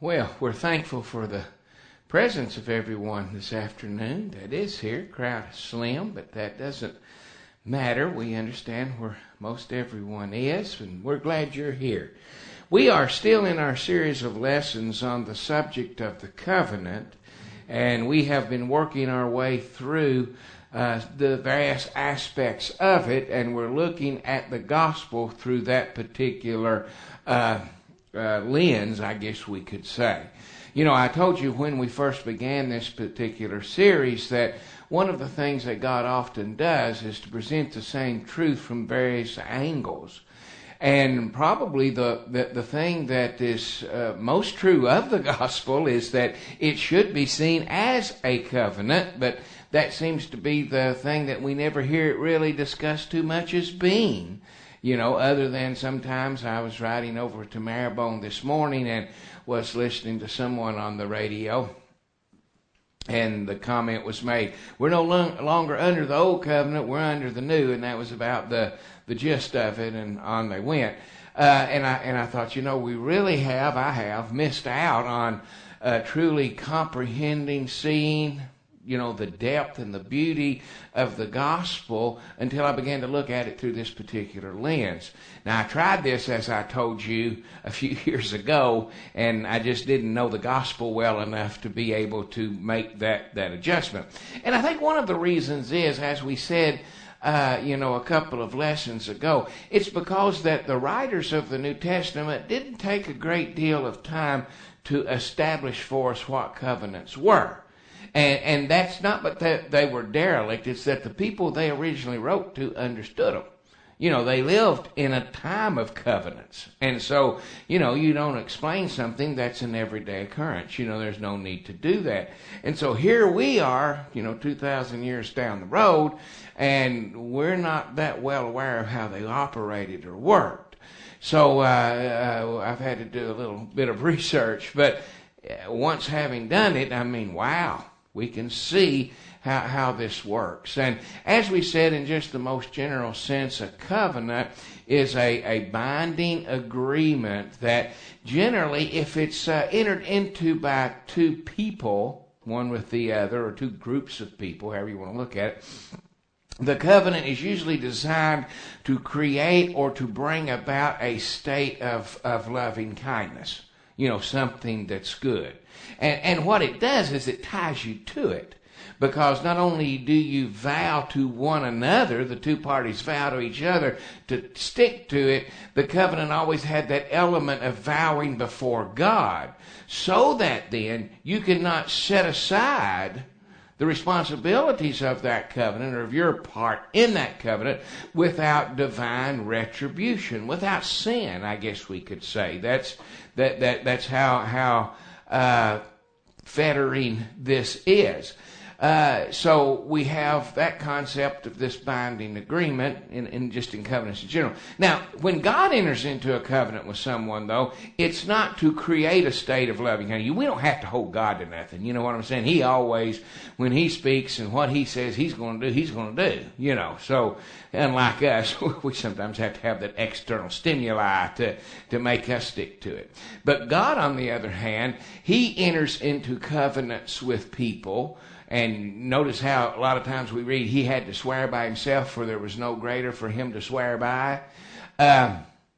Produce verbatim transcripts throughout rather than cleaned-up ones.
Well, we're thankful for the presence of everyone this afternoon that is here. Crowd is slim, but that doesn't matter. We understand where most everyone is, and we're glad you're here. We are still in our series of lessons on the subject of the covenant, and we have been working our way through uh, the various aspects of it, and we're looking at the gospel through that particular uh, uh, lens, I guess we could say. You know, I told you when we first began this particular series that one of the things that God often does is to present the same truth from various angles. And probably the, the, the thing that is uh, most true of the gospel is that it should be seen as a covenant, but that seems to be the thing that we never hear it really discussed too much as being. You know, other than sometimes I was riding over to Maribone this morning and was listening to someone on the radio, and the comment was made, we're no long, longer under the old covenant, we're under the new, and that was about the, the gist of it, and on they went. Uh, and I and I thought, you know, we really have, I have, missed out on uh, truly comprehending, seeing, you know, the depth and the beauty of the gospel until I began to look at it through this particular lens. Now, I tried this, as I told you, a few years ago, and I just didn't know the gospel well enough to be able to make that, that adjustment. And I think one of the reasons is, as we said, uh, you know, a couple of lessons ago, it's because that the writers of the New Testament didn't take a great deal of time to establish for us what covenants were. And, and that's not but that they were derelict. It's that the people they originally wrote to understood them. You know, they lived in a time of covenants. And so, you know, you don't explain something that's an everyday occurrence. You know, there's no need to do that. And so here we are, you know, two thousand years down the road, and we're not that well aware of how they operated or worked. So uh, uh, I've had to do a little bit of research. But once having done it, I mean, wow. We can see how, how this works. And as we said, in just the most general sense, a covenant is a, a binding agreement that generally, if it's uh, entered into by two people, one with the other, or two groups of people, however you want to look at it, the covenant is usually designed to create or to bring about a state of, of loving kindness. You know, something that's good. And, and what it does is it ties you to it. Because not only do you vow to one another, the two parties vow to each other to stick to it, the covenant always had that element of vowing before God. So that then you cannot set aside the responsibilities of that covenant or of your part in that covenant without divine retribution, without sin, I guess we could say. That's that that that's how how uh, fettering this is. Uh, so we have that concept of this binding agreement in, in just in covenants in general. Now, when God enters into a covenant with someone, though, it's not to create a state of loving kindness. We don't have to hold God to nothing. You know what I'm saying? He always, when He speaks and what He says He's going to do, He's going to do. You know, so unlike us, we sometimes have to have that external stimuli to, to make us stick to it. But God, on the other hand, He enters into covenants with people. And notice how a lot of times we read He had to swear by Himself, for there was no greater for Him to swear by. Um,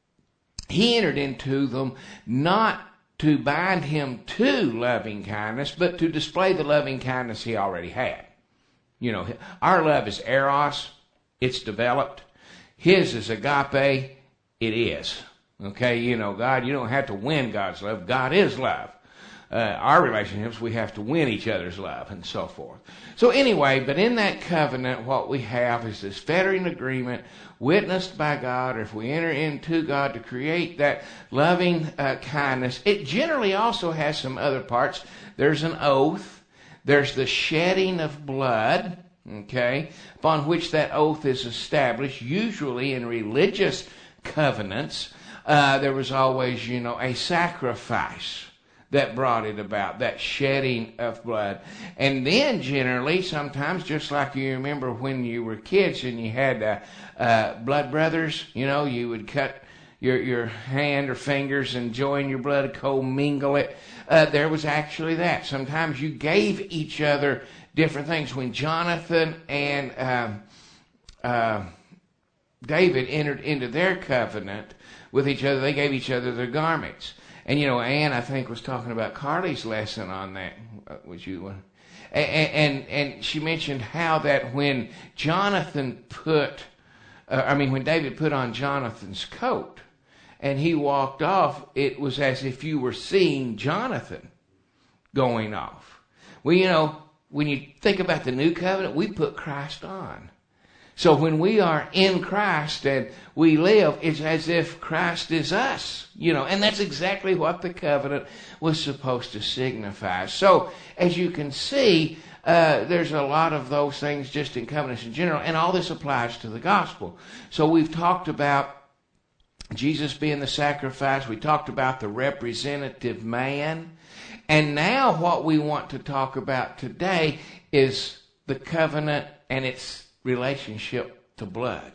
he entered into them not to bind Him to loving kindness, but to display the loving kindness He already had. You know, our love is eros. It's developed. His is agape. It is. Okay, you know, God, you don't have to win God's love. God is love. Uh, our relationships, we have to win each other's love and so forth. So anyway, but in that covenant, what we have is this fettering agreement witnessed by God, or if we enter into God to create that loving uh, kindness. It generally also has some other parts. There's an oath. There's the shedding of blood, okay, upon which that oath is established, usually in religious covenants. Uh, there was always, you know, a sacrifice that brought it about, that shedding of blood. And then generally, sometimes, just like you remember when you were kids and you had uh, uh, blood brothers, you know, you would cut your your hand or fingers and join your blood, commingle it. Uh, there was actually that. Sometimes you gave each other different things. When Jonathan and um, uh, David entered into their covenant with each other, they gave each other their garments. And, you know, Ann, I think, was talking about Carly's lesson on that. Uh, was you one? And, and, and she mentioned how that when Jonathan put, uh, I mean, when David put on Jonathan's coat and he walked off, it was as if you were seeing Jonathan going off. Well, you know, when you think about the new covenant, we put Christ on. So when we are in Christ and we live, it's as if Christ is us, you know, and that's exactly what the covenant was supposed to signify. So as you can see, uh, there's a lot of those things just in covenants in general, and all this applies to the gospel. So we've talked about Jesus being the sacrifice. We talked about the representative man. And now what we want to talk about today is the covenant and its relationship to blood.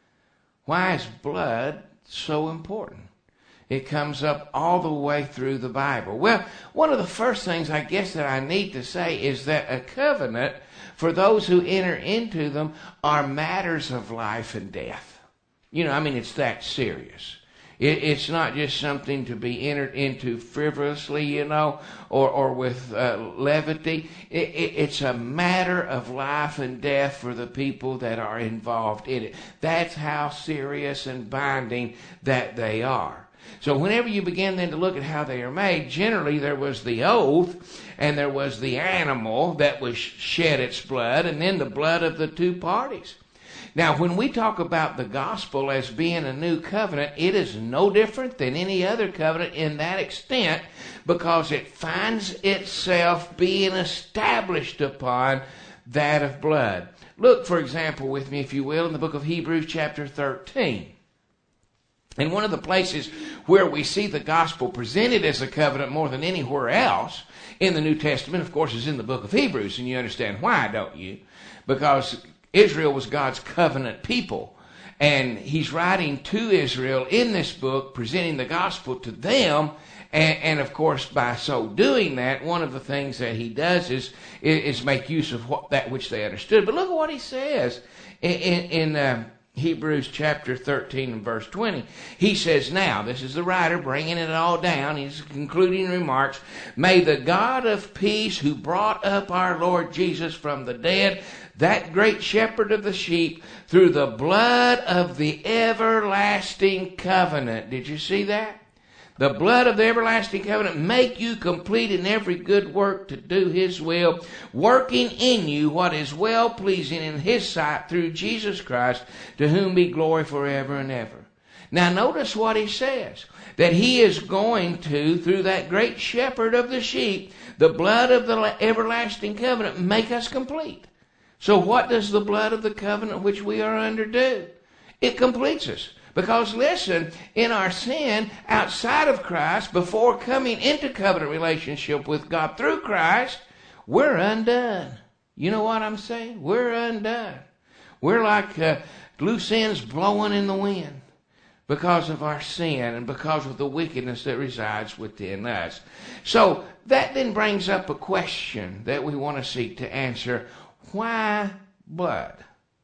Why is blood so important? It comes up all the way through the Bible. Well, one of the first things I guess that I need to say is that a covenant, for those who enter into them, are matters of life and death. You know, I mean, it's that serious. It, it's not just something to be entered into frivolously, you know, or, or with uh, levity. It, it, it's a matter of life and death for the people that are involved in it. That's how serious and binding that they are. So whenever you begin then to look at how they are made, generally there was the oath and there was the animal that was shed its blood, and then the blood of the two parties. Now, when we talk about the gospel as being a new covenant, it is no different than any other covenant in that extent, because it finds itself being established upon that of blood. Look, for example, with me, if you will, in the book of Hebrews chapter thirteen. And one of the places where we see the gospel presented as a covenant more than anywhere else in the New Testament, of course, is in the book of Hebrews. And you understand why, don't you? Because Israel was God's covenant people. And he's writing to Israel in this book, presenting the gospel to them. And, and of course, by so doing that, one of the things that he does is, is make use of what, that which they understood. But look at what he says in, in, in uh, Hebrews chapter thirteen and verse twenty. He says, now, this is the writer bringing it all down. His concluding remarks, may the God of peace, who brought up our Lord Jesus from the dead, that great shepherd of the sheep, through the blood of the everlasting covenant. Did you see that? The blood of the everlasting covenant make you complete in every good work to do his will, working in you what is well-pleasing in his sight through Jesus Christ, to whom be glory forever and ever. Now notice what he says, that he is going to, through that great shepherd of the sheep, the blood of the everlasting covenant, make us complete. So what does the blood of the covenant which we are under do? It completes us. Because listen, in our sin, outside of Christ, before coming into covenant relationship with God through Christ, we're undone. You know what I'm saying? We're undone. We're like uh, loose ends blowing in the wind because of our sin and because of the wickedness that resides within us. So that then brings up a question that we want to seek to answer. Why blood?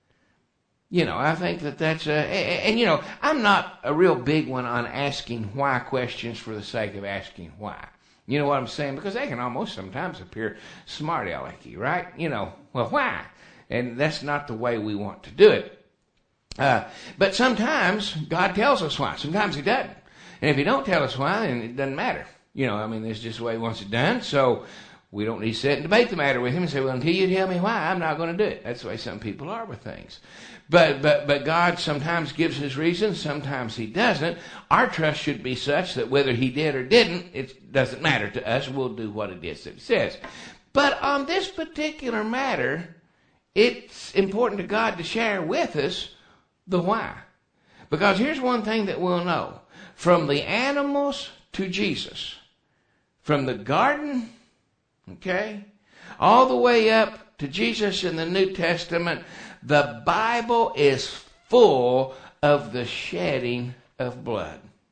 You know, I think that that's a, and, and you know, I'm not a real big one on asking why questions for the sake of asking why. You know what I'm saying? Because they can almost sometimes appear smart-alecky, right? You know, well, why? And that's not the way we want to do it. Uh, but sometimes God tells us why. Sometimes he doesn't. And if he don't tell us why, then it doesn't matter. You know, I mean, that's just the way he wants it done. So we don't need to sit and debate the matter with him and say, well, until you tell me why, I'm not going to do it. That's the way some people are with things. But but but God sometimes gives his reasons, sometimes he doesn't. Our trust should be such that whether he did or didn't, it doesn't matter to us. We'll do what it is that he says. But on this particular matter, it's important to God to share with us the why. Because here's one thing that we'll know. From the animals to Jesus, from the garden, okay, all the way up to Jesus in the New Testament, the Bible is full of the shedding of blood.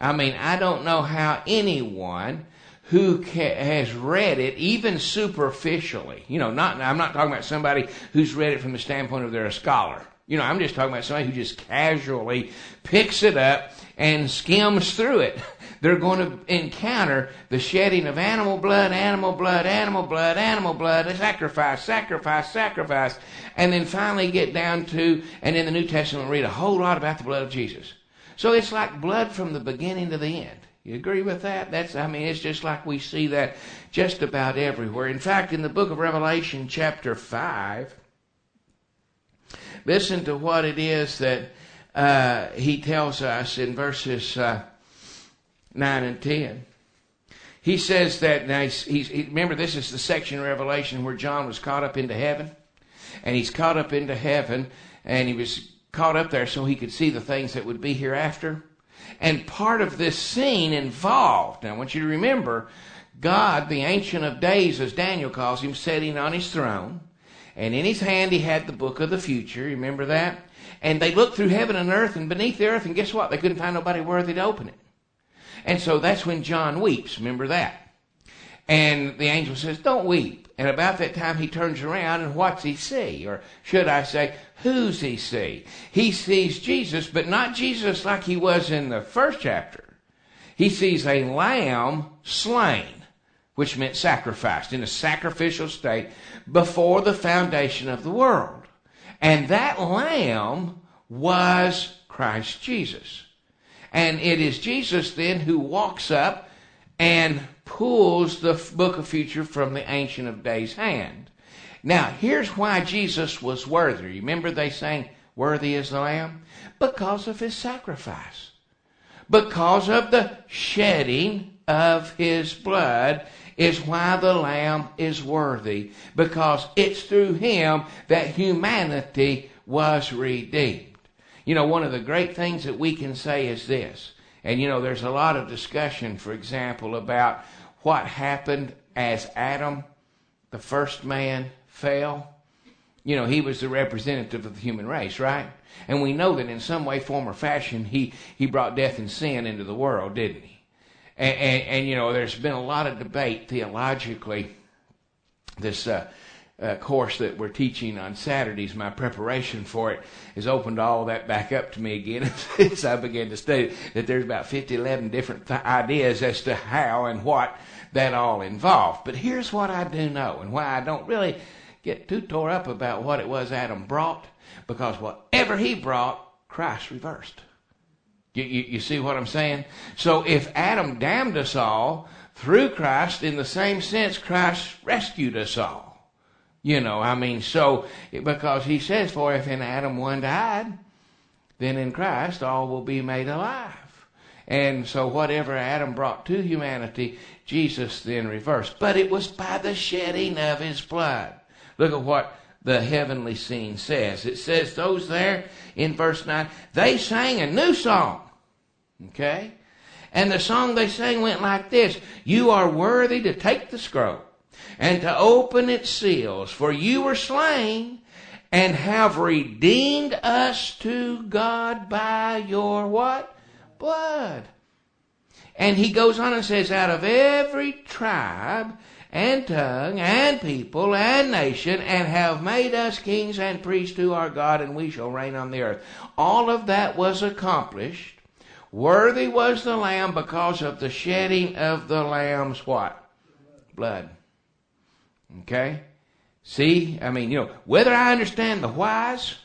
I mean, I don't know how anyone who ca- has read it, even superficially, you know, not, I'm not talking about somebody who's read it from the standpoint of they're a scholar. You know, I'm just talking about somebody who just casually picks it up and skims through it. They're going to encounter the shedding of animal blood, animal blood, animal blood, animal blood, sacrifice, sacrifice, sacrifice, and then finally get down to, and in the New Testament read a whole lot about the blood of Jesus. So it's like blood from the beginning to the end. You agree with that? That's, I mean, it's just like we see that just about everywhere. In fact, in the book of Revelation, chapter five, listen to what it is that uh, he tells us in verses uh, nine and ten. He says that, now he's, he's, he, remember this is the section of Revelation where John was caught up into heaven. And he's caught up into heaven, and he was caught up there so he could see the things that would be hereafter. And part of this scene involved, now I want you to remember, God, the Ancient of Days, as Daniel calls him, sitting on his throne. And in his hand he had the book of the future. Remember that? And they looked through heaven and earth and beneath the earth, and guess what? They couldn't find nobody worthy to open it. And so that's when John weeps. Remember that? And the angel says, don't weep. And about that time he turns around, and what's he see? Or should I say, who's he see? He sees Jesus, but not Jesus like he was in the first chapter. He sees a lamb slain, which meant sacrificed, in a sacrificial state before the foundation of the world. And that lamb was Christ Jesus. And it is Jesus then who walks up and pulls the book of future from the Ancient of Days' hand. Now, here's why Jesus was worthy. Remember they sang, worthy is the Lamb? Because of his sacrifice. Because of the shedding of his blood is why the Lamb is worthy. Because it's through him that humanity was redeemed. You know, one of the great things that we can say is this. And, you know, there's a lot of discussion, for example, about what happened as Adam, the first man, fell. You know, he was the representative of the human race, right? And we know that in some way, form, or fashion, he, he brought death and sin into the world, didn't he? And, and, and you know, there's been a lot of debate theologically. This uh, uh, course that we're teaching on Saturdays, my preparation for it has opened all that back up to me again as I began to study that there's about fifty, eleven different th- ideas as to how and what that all involved. But here's what I do know, and why I don't really get too tore up about what it was Adam brought, because whatever he brought, Christ reversed. You, you, you see what I'm saying? So if Adam damned us all, through Christ, in the same sense, Christ rescued us all. You know, I mean, so, because he says, for if in Adam one died, then in Christ all will be made alive. And so whatever Adam brought to humanity, Jesus then reversed. But it was by the shedding of his blood. Look at what the heavenly scene says. It says those there in verse nine, they sang a new song. Okay? And the song they sang went like this. You are worthy to take the scroll and to open its seals, for you were slain and have redeemed us to God by your what? Blood. And he goes on and says, out of every tribe and tongue and people and nation, and have made us kings and priests to our God, and we shall reign on the earth. All of that was accomplished. Worthy was the Lamb because of the shedding of the Lamb's what? Blood. Okay? See, I mean, you know, whether I understand the whys,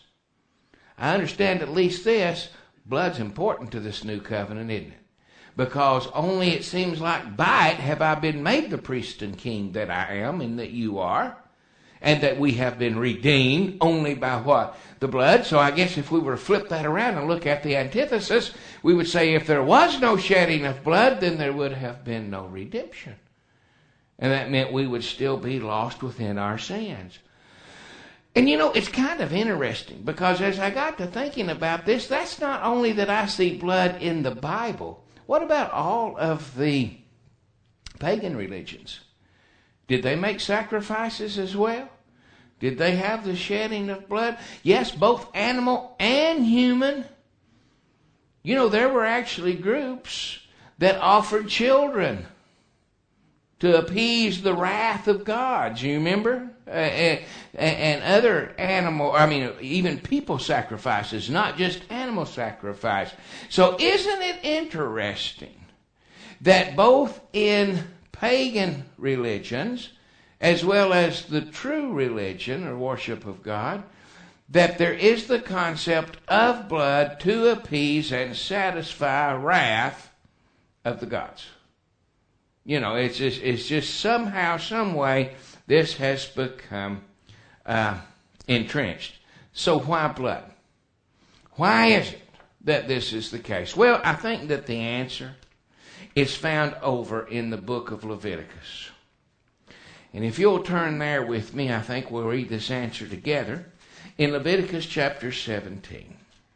I understand at least this, blood's important to this new covenant, isn't it? Because only it seems like by it have I been made the priest and king that I am and that you are. And that we have been redeemed only by what? The blood. So I guess if we were to flip that around and look at the antithesis, we would say if there was no shedding of blood, then there would have been no redemption. And that meant we would still be lost within our sins. And you know, it's kind of interesting because as I got to thinking about this, that's not only that I see blood in the Bible. What about all of the pagan religions? Did they make sacrifices as well? Did they have the shedding of blood? Yes, both animal and human. You know, there were actually groups that offered children to appease the wrath of God. Do you remember? Uh, and, and other animal, I mean, even people sacrifices, not just animal sacrifice. So isn't it interesting that both in pagan religions, as well as the true religion or worship of God, that there is the concept of blood to appease and satisfy wrath of the gods? You know, it's just, it's just somehow, some way, this has become uh, entrenched. So why blood? Why is it that this is the case? Well, I think that the answer is found over in the book of Leviticus. And if you'll turn there with me, I think we'll read this answer together. In Leviticus chapter seventeen.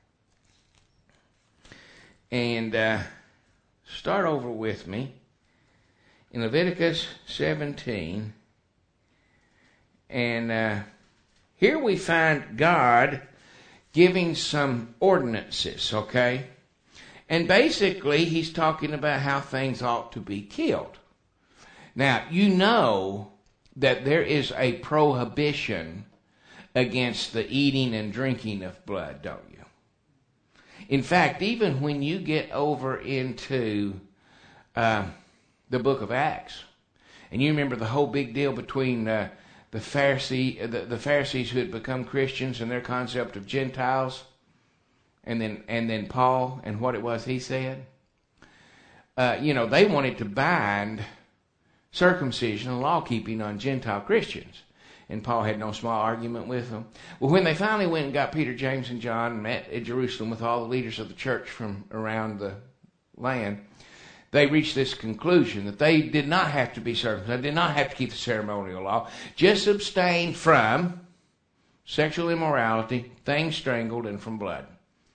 And uh, start over with me. In Leviticus seventeen, and uh, here we find God giving some ordinances, okay? And basically, he's talking about how things ought to be killed. Now, you know that there is a prohibition against the eating and drinking of blood, don't you? In fact, even when you get over into Uh, the book of Acts, and you remember the whole big deal between uh, the Pharisee, the, the Pharisees who had become Christians and their concept of Gentiles, and then and then Paul and what it was he said. Uh, you know, they wanted to bind circumcision and law keeping on Gentile Christians, and Paul had no small argument with them. Well, when they finally went and got Peter, James, and John and met at Jerusalem with all the leaders of the church from around the land, they reached this conclusion that they did not have to be circumcised, did not have to keep the ceremonial law, just abstain from sexual immorality, things strangled, and from blood.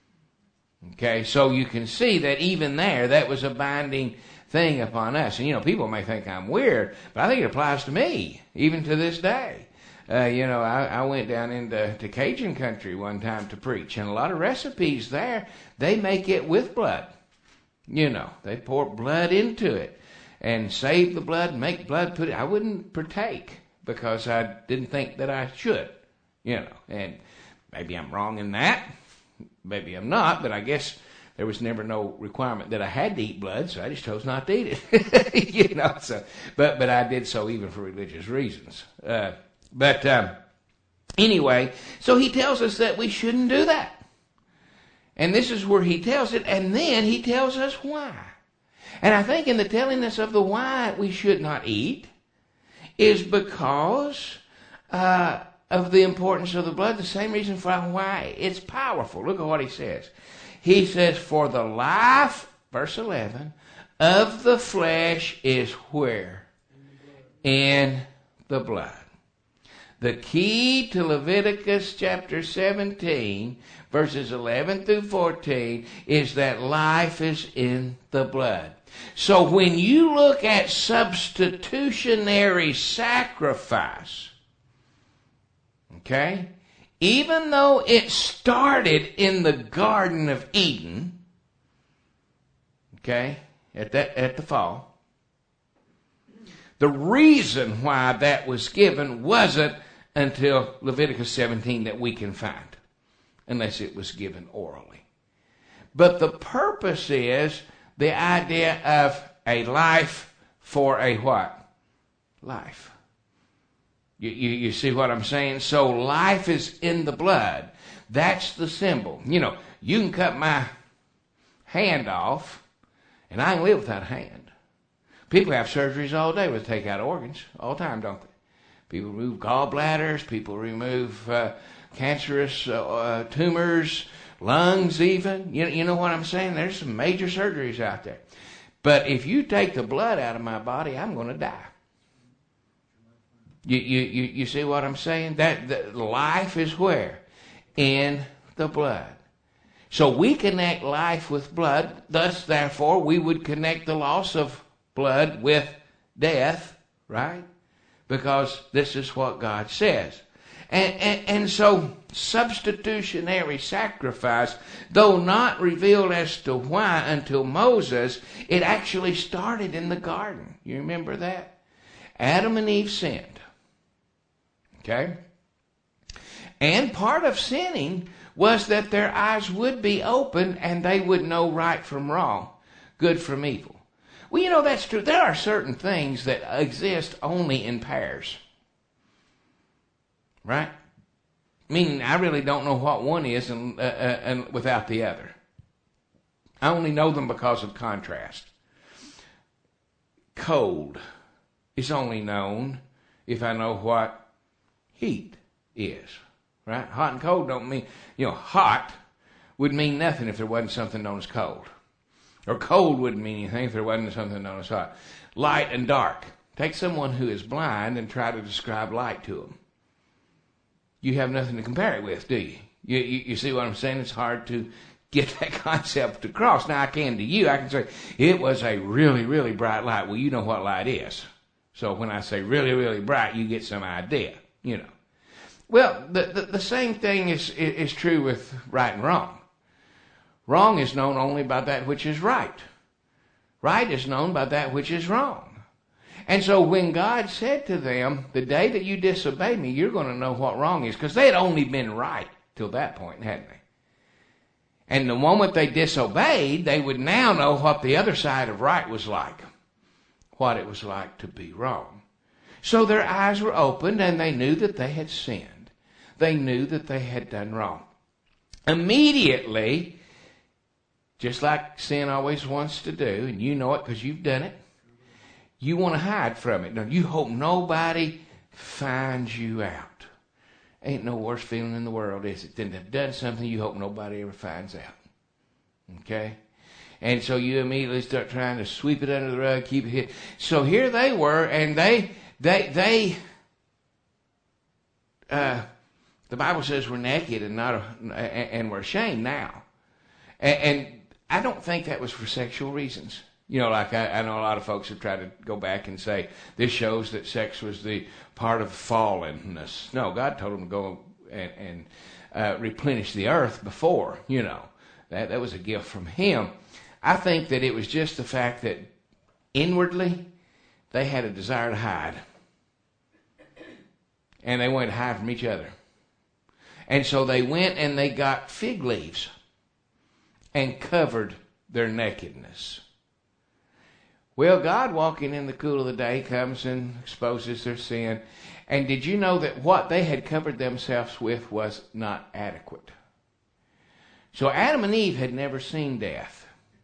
Okay, so you can see that even there, that was a binding thing upon us. And, you know, people may think I'm weird, but I think it applies to me, even to this day. Uh, you know, I, I went down into to Cajun country one time to preach, and a lot of recipes there, they make it with blood. You know, they pour blood into it and save the blood and make blood, put it. I wouldn't partake because I didn't think that I should, you know, and maybe I'm wrong in that. Maybe I'm not, but I guess there was never no requirement that I had to eat blood, so I just chose not to eat it, you know, so, but, but I did so even for religious reasons. Uh, but, um, anyway, so he tells us that we shouldn't do that. And this is where he tells it, and then he tells us why. And I think in the telling us of the why we should not eat is because uh, of the importance of the blood, the same reason for why it's powerful. Look at what he says. He says, for the life, verse eleven, of the flesh is where? In the blood. The key to Leviticus chapter seventeen, verses eleven through fourteen, is that life is in the blood. So when you look at substitutionary sacrifice, okay, even though it started in the Garden of Eden, okay, at that at the fall, the reason why that was given wasn't until Leviticus seventeen that we can find, unless it was given orally. But the purpose is the idea of a life for a what? Life. You, you, you see what I'm saying? So life is in the blood. That's the symbol. You know, you can cut my hand off, and I can live without a hand. People have surgeries all day where they take out organs, all the time, don't they? People remove gallbladders, people remove uh, cancerous uh, uh, tumors, lungs even. You, you know what I'm saying? There's some major surgeries out there. But if you take the blood out of my body, I'm going to die. You, you, you, you see what I'm saying? That, that life is where? In the blood. So we connect life with blood. Thus, therefore, we would connect the loss of blood with death, right? Because this is what God says. And, and, and so substitutionary sacrifice, though not revealed as to why until Moses, it actually started in the garden. You remember that? Adam and Eve sinned. Okay? And part of sinning was that their eyes would be open and they would know right from wrong, good from evil. Well, you know, that's true. There are certain things that exist only in pairs. Right? Meaning I really don't know what one is and, uh, uh, and without the other. I only know them because of contrast. Cold is only known if I know what heat is. Right? Hot and cold don't mean, you know, hot would mean nothing if there wasn't something known as cold. Or cold wouldn't mean anything if there wasn't something known as hot. Light and dark. Take someone who is blind and try to describe light to them. You have nothing to compare it with, do you? You, you? you see what I'm saying? It's hard to get that concept across. Now, I can to you. I can say, it was a really, really bright light. Well, you know what light is. So when I say really, really bright, you get some idea, you know. Well, the, the, the same thing is, is true with right and wrong. Wrong is known only by that which is right. Right is known by that which is wrong. And so when God said to them, the day that you disobey me, you're going to know what wrong is. Because they had only been right till that point, hadn't they? And the moment they disobeyed, they would now know what the other side of right was like. What it was like to be wrong. So their eyes were opened and they knew that they had sinned. They knew that they had done wrong. Immediately, just like sin always wants to do, and you know it because you've done it, you want to hide from it. Now, you hope nobody finds you out. Ain't no worse feeling in the world, is it, than to have done something you hope nobody ever finds out. Okay? And so you immediately start trying to sweep it under the rug, keep it hid. So here they were, and they, they, they, uh, the Bible says we're naked and not, a, and we're ashamed now. And, and I don't think that was for sexual reasons. You know, like I, I know a lot of folks have tried to go back and say, this shows that sex was the part of fallenness. No, God told them to go and, and uh, replenish the earth before, you know. That, that was a gift from Him. I think that it was just the fact that inwardly they had a desire to hide. And they wanted to hide from each other. And so they went and they got fig leaves and covered their nakedness. Well, God, walking in the cool of the day, comes and exposes their sin. And did you know that what they had covered themselves with was not adequate? So Adam and Eve had never seen death.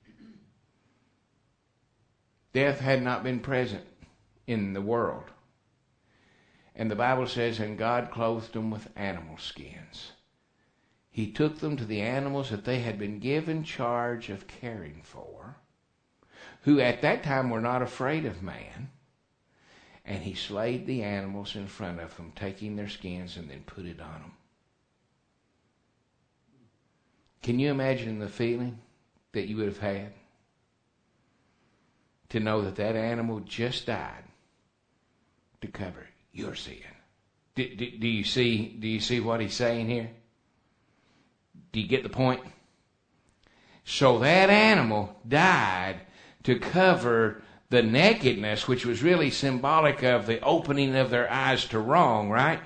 Death had not been present in the world. And the Bible says, and God clothed them with animal skins. He took them to the animals that they had been given charge of caring for, who at that time were not afraid of man. And he slayed the animals in front of them, taking their skins and then put it on them. Can you imagine the feeling that you would have had to know that that animal just died to cover your sin? Do, do, do you see, do you see what he's saying here? Do you get the point? So that animal died to cover the nakedness, which was really symbolic of the opening of their eyes to wrong, right?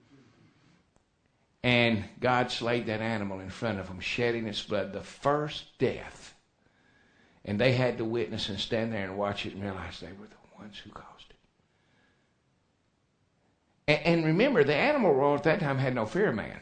And God slayed that animal in front of them, shedding its blood, the first death. And they had to witness and stand there and watch it and realize they were the ones who caused it. And, and remember, the animal world at that time had no fear of man.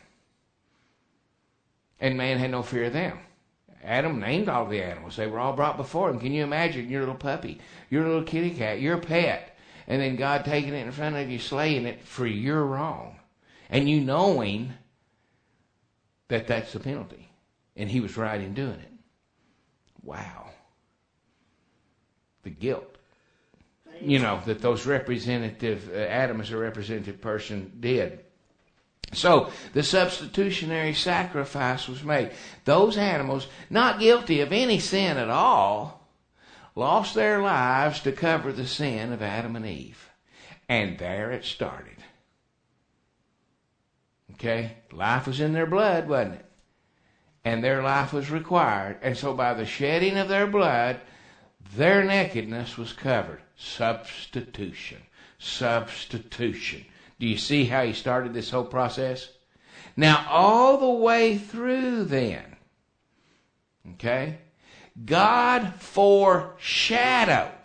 And man had no fear of them. Adam named all the animals. They were all brought before him. Can you imagine your little puppy, your little kitty cat, your pet, and then God taking it in front of you, slaying it for your wrong, and you knowing that that's the penalty, and he was right in doing it. Wow. The guilt, you know, that those representative, uh, Adam as a representative person did. So the substitutionary sacrifice was made. Those animals, not guilty of any sin at all, lost their lives to cover the sin of Adam and Eve. And there it started. Okay? Life was in their blood, wasn't it? And their life was required. And so by the shedding of their blood, their nakedness was covered. Substitution. Substitution. Do you see how he started this whole process? Now, all the way through then, okay, God foreshadowed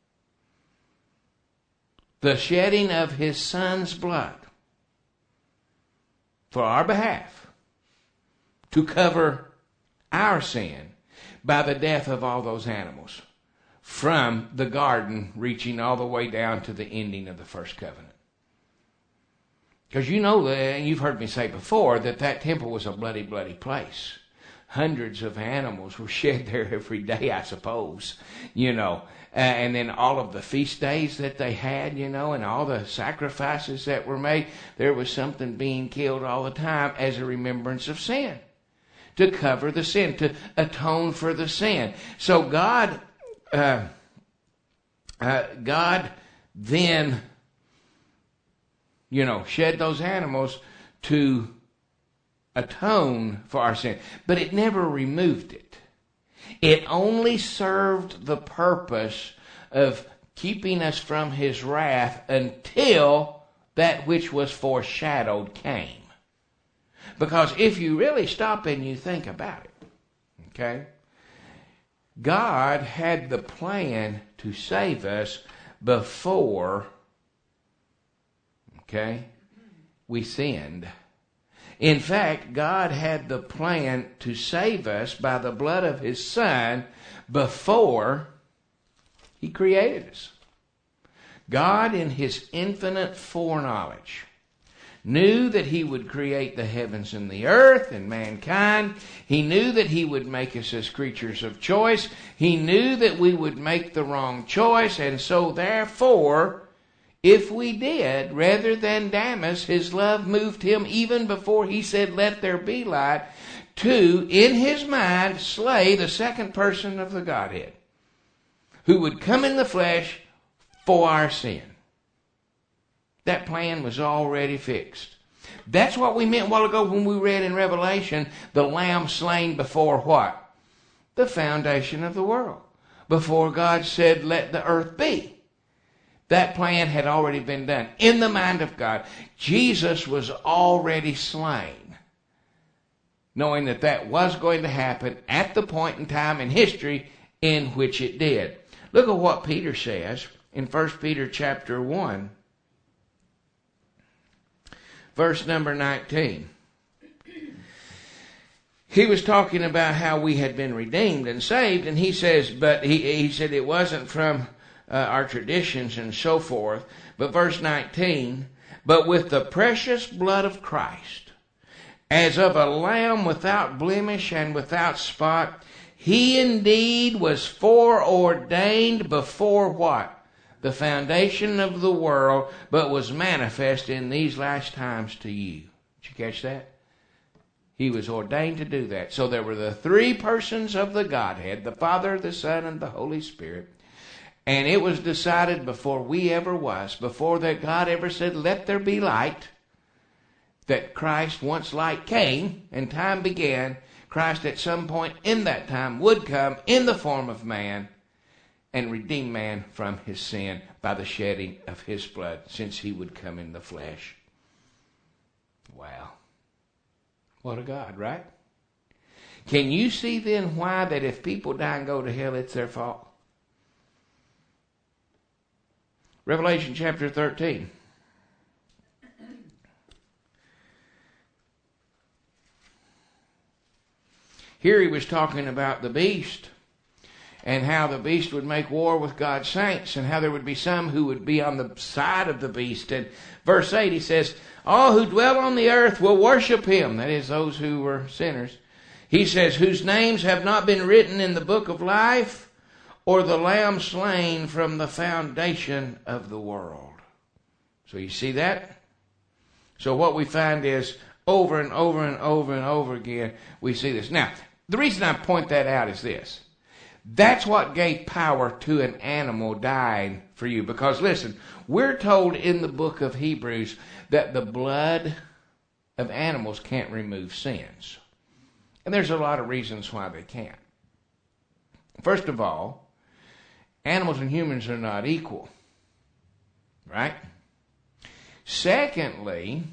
the shedding of his Son's blood for our behalf to cover our sin by the death of all those animals from the garden reaching all the way down to the ending of the first covenant. Because you know, and you've heard me say before, that that temple was a bloody, bloody place. Hundreds of animals were shed there every day, I suppose, you know. Uh, and then all of the feast days that they had, you know, and all the sacrifices that were made, there was something being killed all the time as a remembrance of sin. To cover the sin, to atone for the sin. So God, uh, uh, God then, you know, shed those animals to atone for our sin. But it never removed it. It only served the purpose of keeping us from his wrath until that which was foreshadowed came. Because if you really stop and you think about it, okay, God had the plan to save us before, okay, we sinned. In fact, God had the plan to save us by the blood of his Son before he created us. God, in his infinite foreknowledge, knew that he would create the heavens and the earth and mankind. He knew that he would make us as creatures of choice. He knew that we would make the wrong choice, and so therefore, if we did, rather than damn us, his love moved him even before he said, "Let there be light," to, in his mind, slay the second person of the Godhead, who would come in the flesh for our sin. That plan was already fixed. That's what we meant a while ago when we read in Revelation, the Lamb slain before what? The foundation of the world. Before God said, "Let the earth be." That plan had already been done in the mind of God. Jesus was already slain, knowing that that was going to happen at the point in time in history in which it did. Look at what Peter says in First Peter chapter one. Verse number nineteen. He was talking about how we had been redeemed and saved, and he says, but he, he said it wasn't from uh, our traditions and so forth. But verse nineteen, but with the precious blood of Christ, as of a lamb without blemish and without spot, he indeed was foreordained before what? The foundation of the world, but was manifest in these last times to you. Did you catch that? He was ordained to do that. So there were the three persons of the Godhead, the Father, the Son, and the Holy Spirit. And it was decided before we ever was, before that God ever said, "Let there be light," that Christ, once light came and time began, Christ at some point in that time would come in the form of man and redeem man from his sin by the shedding of his blood, since he would come in the flesh. Wow. What a God, right? Can you see then why that if people die and go to hell, it's their fault? Revelation chapter thirteen. Here he was talking about the beast, and how the beast would make war with God's saints, and how there would be some who would be on the side of the beast. And verse eight, he says, all who dwell on the earth will worship him. That is, those who were sinners. He says, whose names have not been written in the book of life, or the Lamb slain from the foundation of the world. So you see that? So what we find is, over and over and over and over again, we see this. Now, the reason I point that out is this. That's what gave power to an animal dying for you. Because listen, we're told in the book of Hebrews that the blood of animals can't remove sins. And there's a lot of reasons why they can't. First of all, animals and humans are not equal. Right? Secondly,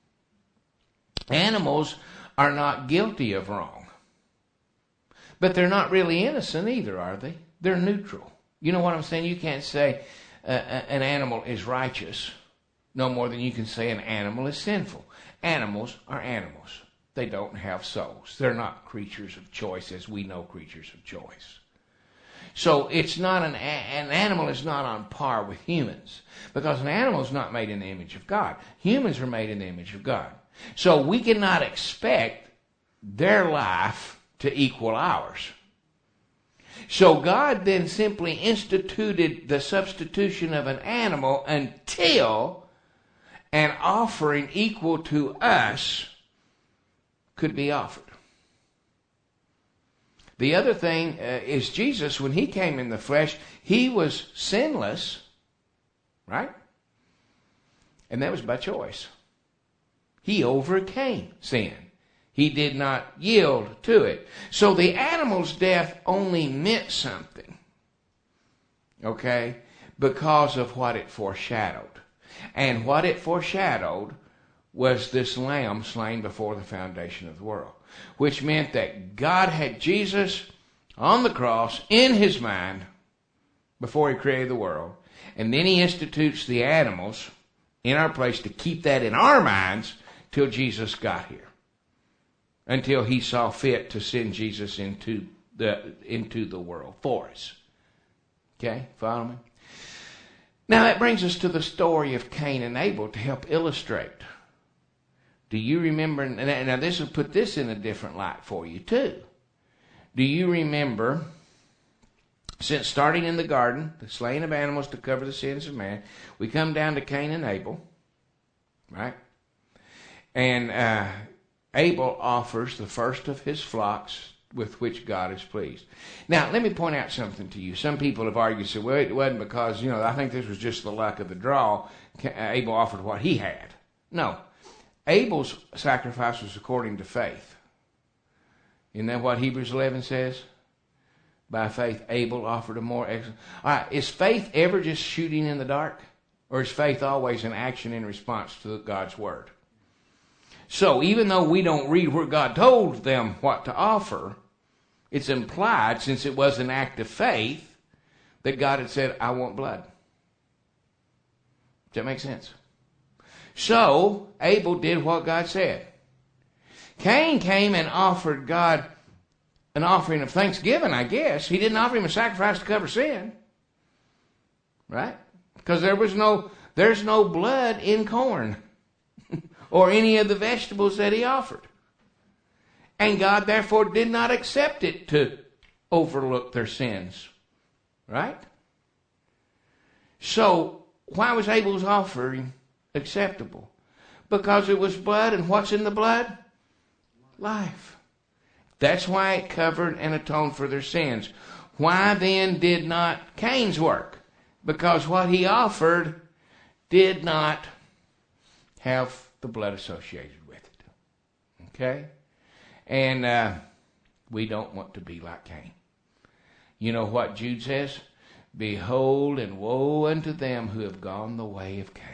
animals are not guilty of wrong. But they're not really innocent either, are they? They're neutral. You know what I'm saying? You can't say uh, an animal is righteous no more than you can say an animal is sinful. Animals are animals. They don't have souls. They're not creatures of choice as we know creatures of choice. So it's not an, an animal is not on par with humans, because an animal is not made in the image of God. Humans are made in the image of God. So we cannot expect their life to equal ours. So God then simply instituted the substitution of an animal until an offering equal to us could be offered. The other thing uh, is Jesus, when he came in the flesh, he was sinless, right? And that was by choice. He overcame sin. He did not yield to it. So the animal's death only meant something, okay, because of what it foreshadowed. And what it foreshadowed was this lamb slain before the foundation of the world, which meant that God had Jesus on the cross in his mind before he created the world, and then he institutes the animals in our place to keep that in our minds till Jesus got here, until he saw fit to send Jesus into the into the world for us. Okay, follow me? Now that brings us to the story of Cain and Abel to help illustrate. Do you remember, now this will put this in a different light for you too. Do you remember, since starting in the garden, the slaying of animals to cover the sins of man, we come down to Cain and Abel, right? And uh, Abel offers the first of his flocks with which God is pleased. Now, let me point out something to you. Some people have argued, said, well, it wasn't because, you know, I think this was just the luck of the draw. Abel offered what he had. No. Abel's sacrifice was according to faith. Isn't that what Hebrews eleven says? By faith, Abel offered a more excellent. All right, is faith ever just shooting in the dark? Or is faith always an action in response to God's word? So even though we don't read where God told them what to offer, it's implied, since it was an act of faith, that God had said, I want blood. Does that make sense? So Abel did what God said. Cain came and offered God an offering of thanksgiving, I guess. He didn't offer him a sacrifice to cover sin. Right? Because there was no, there's no blood in corn or any of the vegetables that he offered. And God therefore did not accept it to overlook their sins. Right? So why was Abel's offering acceptable? Because it was blood, and what's in the blood? Life. That's why it covered and atoned for their sins. Why then did not Cain's work? Because what he offered did not have the blood associated with it. Okay? And uh, we don't want to be like Cain. You know what Jude says? Behold, and woe unto them who have gone the way of Cain.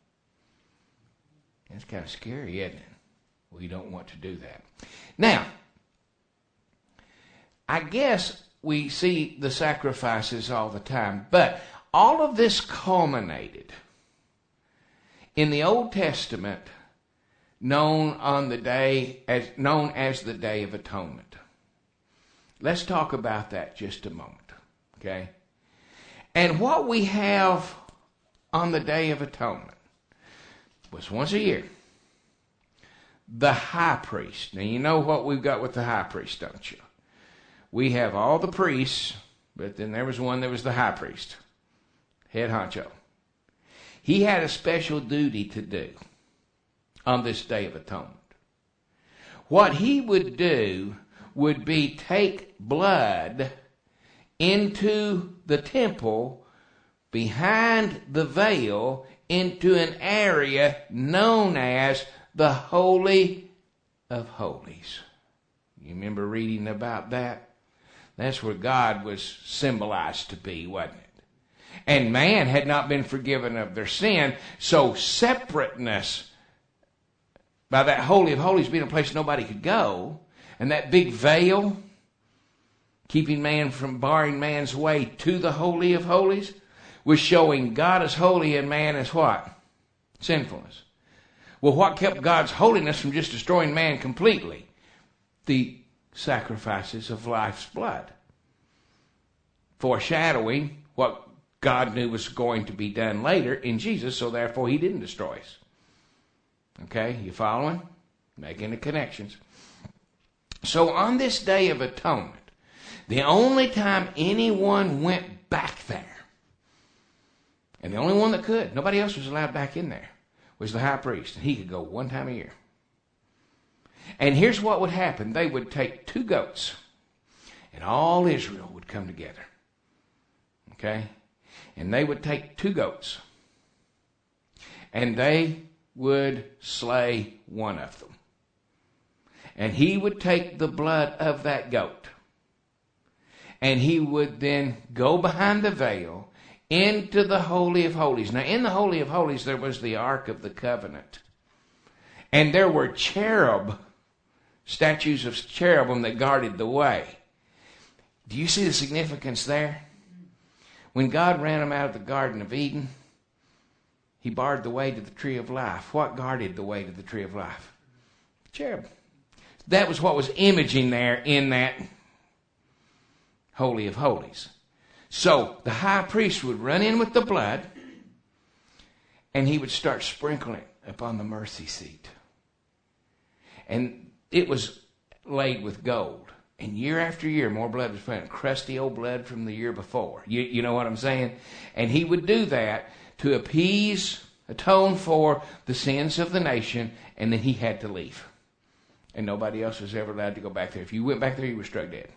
That's kind of scary, isn't it? We don't want to do that. Now, I guess we see the sacrifices all the time, but all of this culminated in the Old Testament, known on the day as known as the Day of Atonement. Let's talk about that just a moment, okay? And what we have on the Day of Atonement was once a year, the high priest. Now, you know what we've got with the high priest, don't you? We have all the priests, but then there was one that was the high priest, head honcho. He had a special duty to do on this Day of Atonement. What he would do would be take blood into the temple behind the veil into an area known as the Holy of Holies. You remember reading about that? That's where God was symbolized to be, wasn't it? And man had not been forgiven of their sin, so separateness by that Holy of Holies being a place nobody could go, and that big veil keeping man from barring man's way to the Holy of Holies, was showing God as holy and man as what? Sinfulness. Well, what kept God's holiness from just destroying man completely? The sacrifices of life's blood. Foreshadowing what God knew was going to be done later in Jesus, so therefore he didn't destroy us. Okay, you following? Making the connections. So on this Day of Atonement, the only time anyone went back there, and the only one that could, nobody else was allowed back in there, was the high priest. And he could go one time a year. And here's what would happen. They would take two goats, and all Israel would come together. Okay? And they would take two goats, and they would slay one of them. And he would take the blood of that goat, and he would then go behind the veil into the Holy of Holies. Now, in the Holy of Holies, there was the Ark of the Covenant. And there were cherub, statues of cherubim that guarded the way. Do you see the significance there? When God ran them out of the Garden of Eden, he barred the way to the tree of life. What guarded the way to the tree of life? Cherub. That was what was imaging there in that Holy of Holies. So the high priest would run in with the blood, and he would start sprinkling it upon the mercy seat. And it was laid with gold. And year after year, more blood was found. Crusty old blood from the year before. You, you know what I'm saying? And he would do that to appease, atone for the sins of the nation, and then he had to leave. And nobody else was ever allowed to go back there. If you went back there, you were struck dead.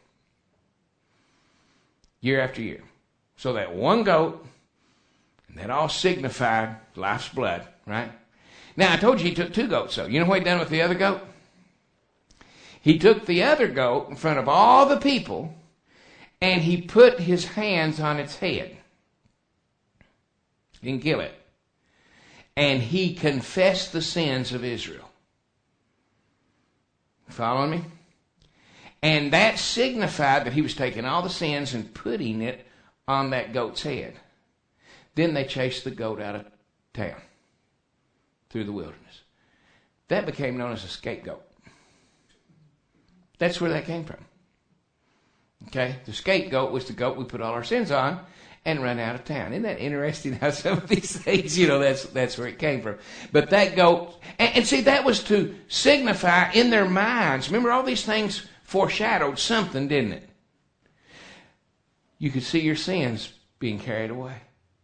Year after year. So that one goat, and that all signified life's blood, right? Now, I told you he took two goats, though. You know what he done with the other goat? He took the other goat in front of all the people, and he put his hands on its head. He didn't kill it. And he confessed the sins of Israel. Following me? And that signified that he was taking all the sins and putting it on that goat's head. Then they chased the goat out of town through the wilderness. That became known as a scapegoat. That's where that came from. Okay? The scapegoat was the goat we put all our sins on and run out of town. Isn't that interesting how some of these things, you know, that's that's where it came from. But that goat, and, and see, that was to signify in their minds. Remember, all these things foreshadowed something, didn't it? You could see your sins being carried away.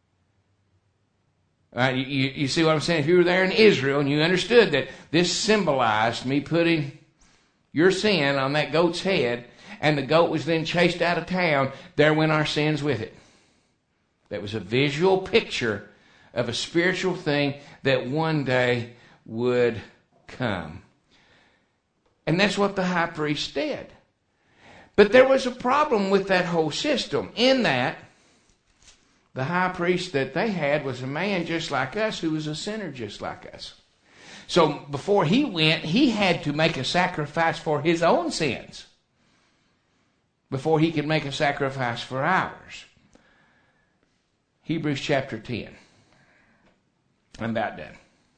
All right, you, you, you see what I'm saying? If you were there in Israel and you understood that this symbolized me putting your sin on that goat's head, and the goat was then chased out of town, there went our sins with it. That was a visual picture of a spiritual thing that one day would come. And that's what the high priest did. But there was a problem with that whole system, in that the high priest that they had was a man just like us who was a sinner just like us. So before he went, he had to make a sacrifice for his own sins before he could make a sacrifice for ours. Hebrews chapter ten. I'm about done.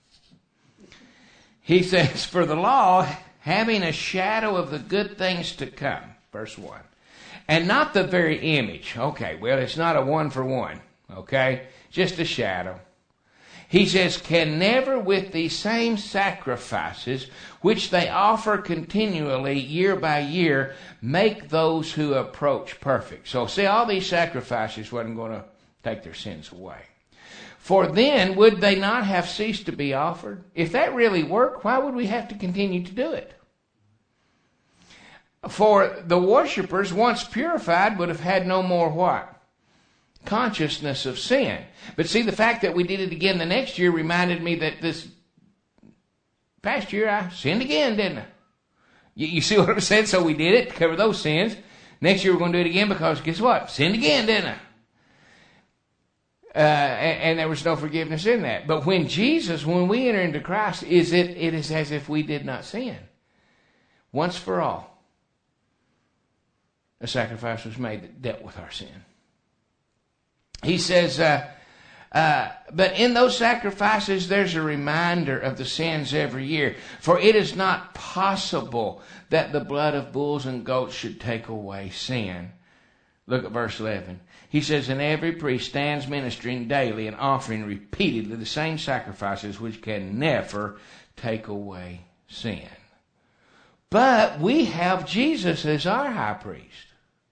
He says, for the law, having a shadow of the good things to come, verse one, and not the very image. Okay, well, it's not a one for one, okay? Just a shadow. He says, can never with these same sacrifices, which they offer continually year by year, make those who approach perfect. So see, all these sacrifices wasn't going to take their sins away. For then would they not have ceased to be offered? If that really worked, why would we have to continue to do it? For the worshipers, once purified, would have had no more what? Consciousness of sin. But see, the fact that we did it again the next year reminded me that this past year I sinned again, didn't I? You, you see what I'm saying? So we did it to cover those sins. Next year we're going to do it again because guess what? Sinned again, didn't I? Uh, and, and there was no forgiveness in that. But when Jesus, when we enter into Christ, is it, it is as if we did not sin. Once for all, a sacrifice was made that dealt with our sin. He says, uh, uh, but in those sacrifices, there's a reminder of the sins every year. For it is not possible that the blood of bulls and goats should take away sin. Look at verse eleven. He says, and every priest stands ministering daily and offering repeatedly the same sacrifices which can never take away sin. But we have Jesus as our high priest.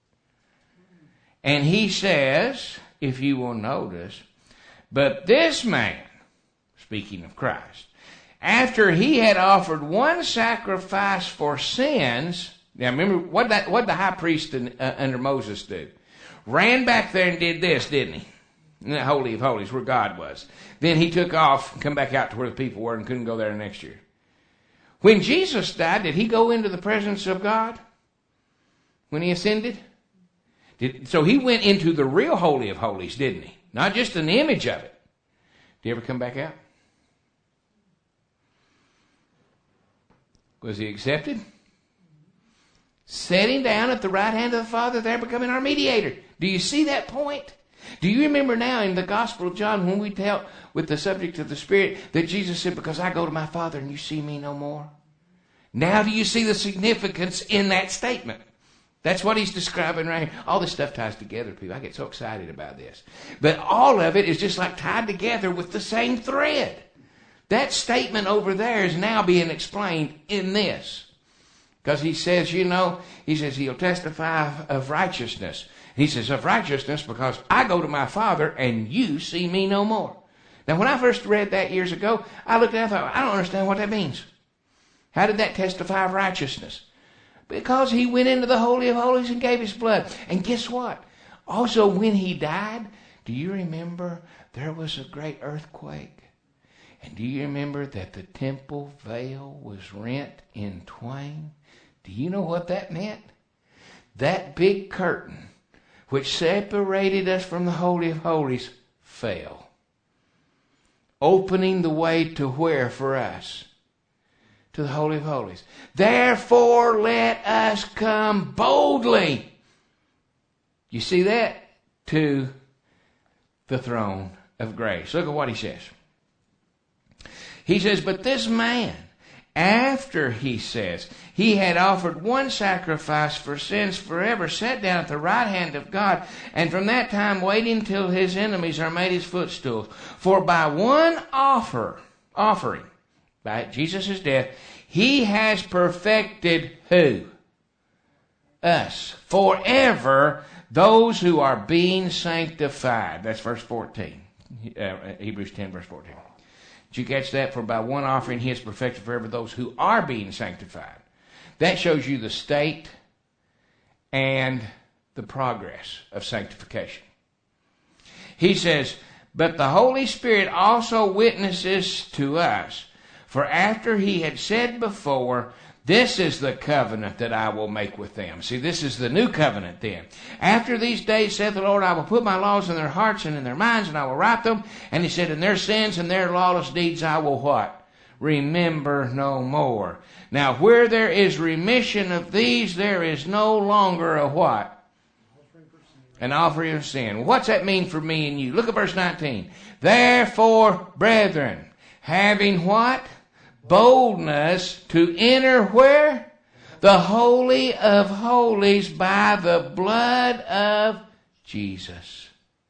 And he says, if you will notice, but this man, speaking of Christ, after he had offered one sacrifice for sins, now remember what that what the high priest in, uh, under Moses do? Ran back there and did this, didn't he? In the Holy of Holies, where God was. Then he took off and come back out to where the people were and couldn't go there next year. When Jesus died, did he go into the presence of God? When he ascended? Did, so he went into the real Holy of Holies, didn't he? Not just an image of it. Did he ever come back out? Was he accepted? Sitting down at the right hand of the Father, there becoming our mediator. Do you see that point? Do you remember now in the Gospel of John when we dealt with the subject of the Spirit that Jesus said, because I go to my Father and you see me no more? Now do you see the significance in that statement? That's what he's describing right here. All this stuff ties together, people. I get so excited about this. But all of it is just like tied together with the same thread. That statement over there is now being explained in this. Because he says, you know, he says he'll testify of righteousness. He says of righteousness because I go to my Father and you see me no more. Now when I first read that years ago, I looked at it and thought, I don't understand what that means. How did that testify of righteousness? Because he went into the Holy of Holies and gave his blood. And guess what? Also when he died, do you remember there was a great earthquake? And do you remember that the temple veil was rent in twain? Do you know what that meant? That big curtain which separated us from the Holy of Holies fell. Opening the way to where for us? To the Holy of Holies. Therefore let us come boldly. You see that? To the throne of grace. Look at what he says. He says, but this man, after he says, he had offered one sacrifice for sins forever, sat down at the right hand of God, and from that time waiting till his enemies are made his footstools. For by one offer, offering, by Jesus' death, he has perfected who? Us. Forever, those who are being sanctified. That's verse fourteen. Uh, Hebrews ten, verse fourteen. Did you catch that? For by one offering he has perfected forever those who are being sanctified. That shows you the state and the progress of sanctification. He says, but the Holy Spirit also witnesses to us. For after he had said before, this is the covenant that I will make with them. See, this is the new covenant then. After these days, saith the Lord, I will put my laws in their hearts and in their minds, and I will write them. And he said, in their sins and their lawless deeds I will what? Remember no more. Now, where there is remission of these, there is no longer a what? An offering of sin. What's that mean for me and you? Look at verse nineteen. Therefore, brethren, having what? Boldness to enter where? The Holy of Holies by the blood of Jesus.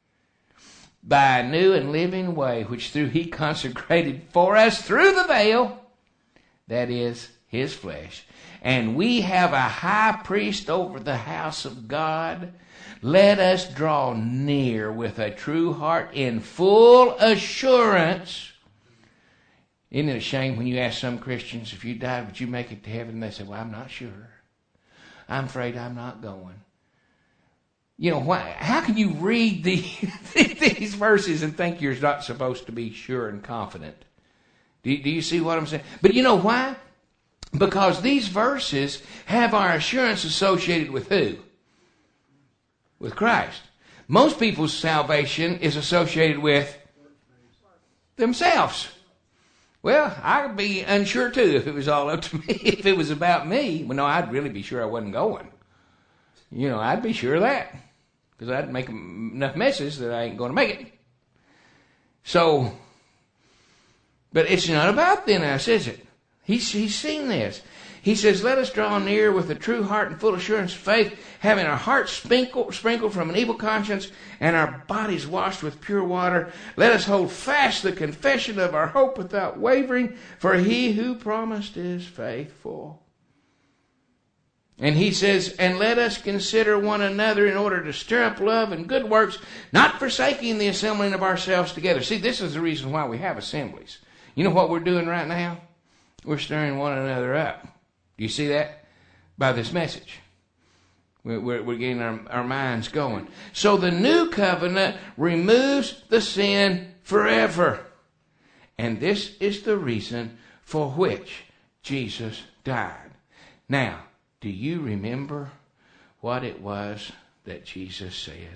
By a new and living way, which through he consecrated for us through the veil, that is, his flesh. And we have a high priest over the house of God. Let us draw near with a true heart in full assurance. Isn't it a shame when you ask some Christians, if you died, would you make it to heaven? And they say, well, I'm not sure. I'm afraid I'm not going. You know, why? How can you read the, these verses and think you're not supposed to be sure and confident Do you, do you see what I'm saying? But you know why? Because these verses have our assurance associated with who? With Christ. Most people's salvation is associated with themselves. Well, I'd be unsure too if it was all up to me. If it was about me, well, no, I'd really be sure I wasn't going. You know, I'd be sure of that. Because I'd make enough messes that I ain't going to make it. So, but it's not about then us, is it? He's, he's seen this. He says, let us draw near with a true heart and full assurance of faith, having our hearts sprinkled, sprinkled from an evil conscience and our bodies washed with pure water. Let us hold fast the confession of our hope without wavering, for he who promised is faithful. And he says, and let us consider one another in order to stir up love and good works, not forsaking the assembling of ourselves together. See, this is the reason why we have assemblies. You know what we're doing right now? We're stirring one another up. Do you see that? By this message. We're, we're, we're getting our, our minds going. So the new covenant removes the sin forever. And this is the reason for which Jesus died. Now, do you remember what it was that Jesus said?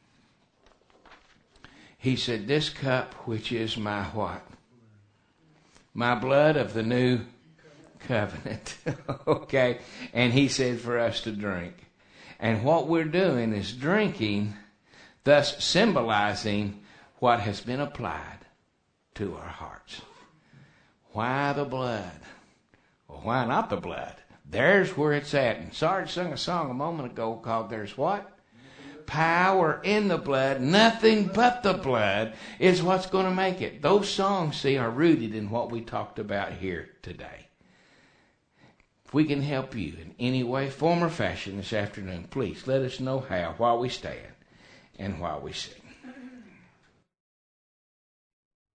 He said, this cup which is my what? My blood of the new covenant. Okay. And he said for us to drink. And what we're doing is drinking, thus symbolizing what has been applied to our hearts. Why the blood? Well, why not the blood? There's where it's at. And Sarge sung a song a moment ago called There's What? Power in the blood. Nothing but the blood is what's going to make it. Those songs, see, are rooted in what we talked about here today. If we can help you in any way, form, or fashion this afternoon, please let us know how while we stand and while we sing.